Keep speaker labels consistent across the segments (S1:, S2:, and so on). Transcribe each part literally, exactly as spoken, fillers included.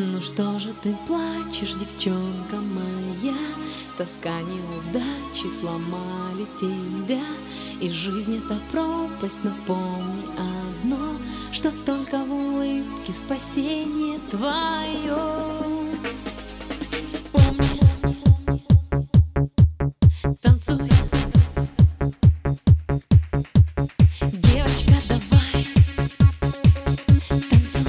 S1: Ну что же ты плачешь, девчонка моя? Тоска неудачи сломали тебя, и жизнь — это пропасть. Но помни одно, что только в улыбке спасение твое. Помни, танцуй, девочка, давай, танцуй.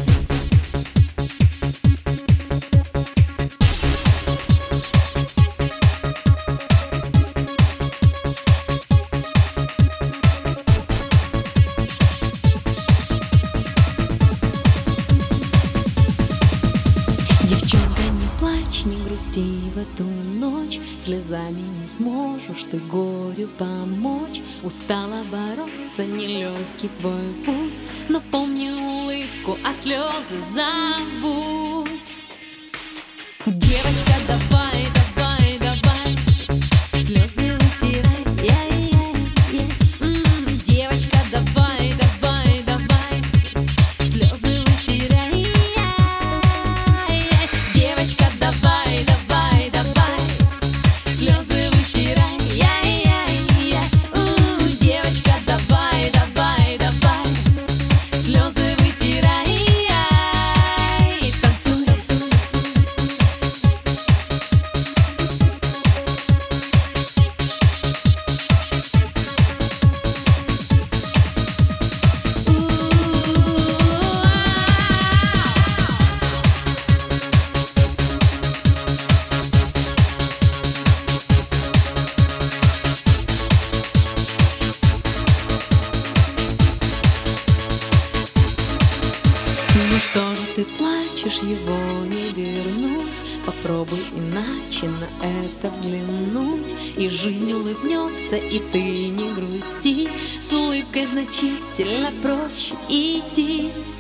S1: Девчонка, не плачь, не грусти в эту ночь, слезами не сможешь ты горю помочь. Устала бороться, нелегкий твой путь, но помни улыбку, а слезы забудь. Девочка, давай, давай, давай, слезы вытирай, я-я-я. М, девочка, давай, давай, давай, слезы вытирай, я-я-я. Девочка, давай, давай, давай, слезы вытирай, я-я-я. М, девочка, давай, давай, давай, слезы вытирай, и танцуй, танцуй. Ну что же ты плачешь, его не вернуть? Попробуй иначе на это взглянуть, и жизнь улыбнется, и ты не грусти. С улыбкой значительно проще идти.